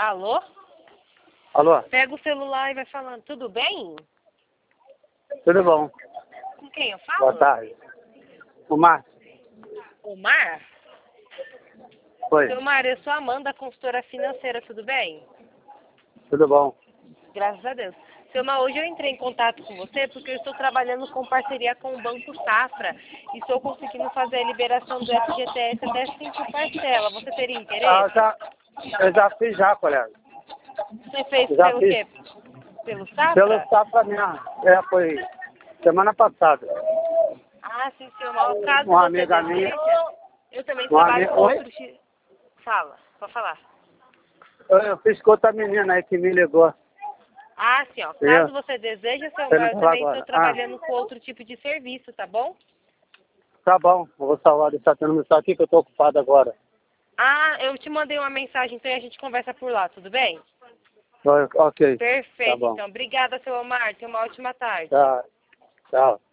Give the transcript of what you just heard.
Alô? Alô? Pega o celular e vai falando. Tudo bem? Tudo bom? Com quem eu falo? Boa tarde. O Márcio? Omar? Oi. Seu Omar, eu sou a Amanda, consultora financeira, tudo bem? Tudo bom? Graças a Deus. Seu Omar, hoje eu entrei em contato com você porque eu estou trabalhando com parceria com o Banco Safra e estou conseguindo fazer a liberação do FGTS até 5 parcelas. Você teria interesse? Eu já fiz já, colega. Você fez Já pelo fiz. quê? Pelo Safra? Pelo Safra mesmo. Foi semana passada. Ah, sim, seu Omar. Caso Uma você amiga minha. deseja, eu também Uma trabalho amiga. com Oi? outros... Fala, pode falar. Eu fiz com outra menina aí que me ligou. Ah, sim, ó. Caso você deseja, seu Você Omar, me eu falou também agora. estou trabalhando com outro tipo de serviço, tá bom? Tá bom. Eu vou salvar, deixar teu número aqui que eu tô ocupado agora. Ah, eu te mandei uma mensagem, então a gente conversa por lá, tudo bem? Ok. Tá Perfeito, bom. então. Obrigada, seu Omar. Tenha uma ótima tarde. Tchau. Tchau.